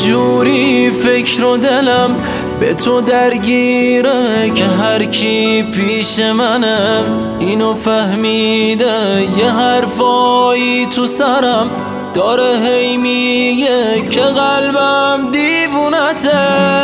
جوری فکر و دلم به تو درگیره که هر کی پیش منم اینو فهمیده. یه حرفایی تو سرم داره هی میگه که قلبم دیوونته.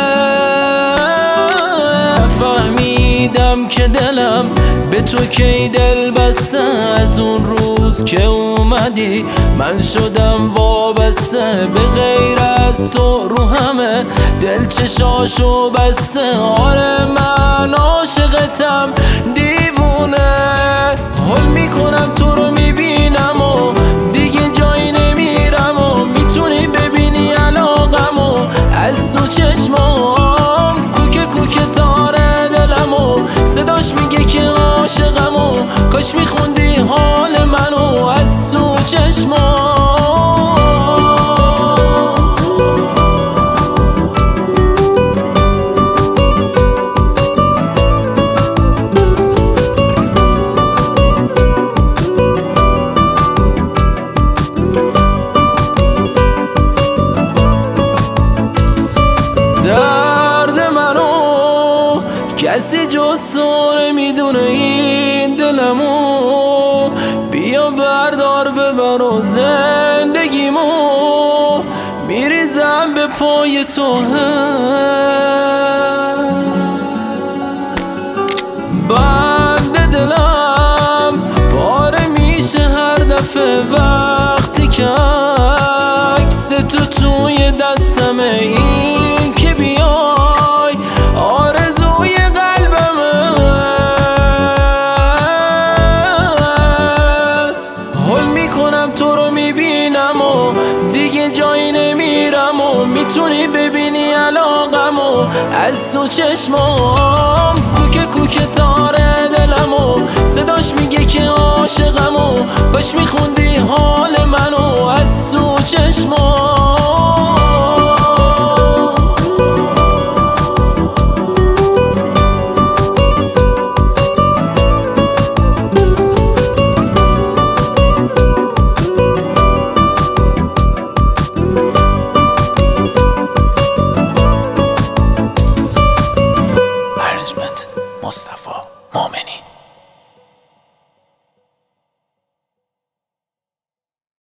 فهمیدم که دلم به تو کی دل بسته، از اون روز که اومدی من شدم وابسته. به غیر از تو رو همه دل چشاشو بسته. آره من عاشقتم دیوونه، حل میکنم تو رو میبینم و دیگه جایی نمیرم و میتونی ببینی علاقم و از تو چشمام کوکه کوکه تاره دلم و صداش میگه که عاشقم و کاش میخوندی حال منو از تو چشمام. درد منو کسی جز تو نمیدونه، این دلمو بیا بردار ببر و زندگیمو میریزم به پای تو. بند دلم پاره میشه هر دفعه وقتی که عکس تو توی دستمه. این که بیای آرزوی قلبمه. حل میکنم تو رو میبینم و دیگه جایی نمیرم و میتونی ببینی علاقم و از تو چشمام کوکه کوکه تاره دلم و صداش میگه که عاشقم و کاش میخوندی